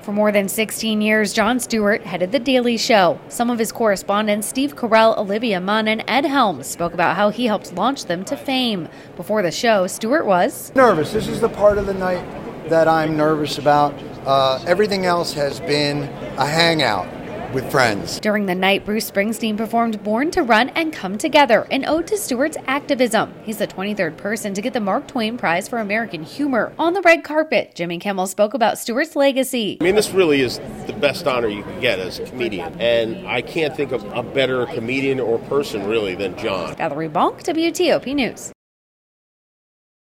For more than 16 years, Jon Stewart headed The Daily Show. Some of his correspondents, Steve Carell, Olivia Munn, and Ed Helms, spoke about how he helped launch them to fame. Before the show, Stewart was nervous. This is the part of the night that I'm nervous about. Everything else has been a hangout with friends. During the night, Bruce Springsteen performed Born to Run and Come Together, an ode to Stewart's activism. He's the 23rd person to get the Mark Twain Prize for American Humor. On the red carpet, Jimmy Kimmel spoke about Stewart's legacy. I mean, this really is the best honor you can get as a comedian, and I can't think of a better comedian or person, really, than Jon. Valerie Bonk, WTOP News.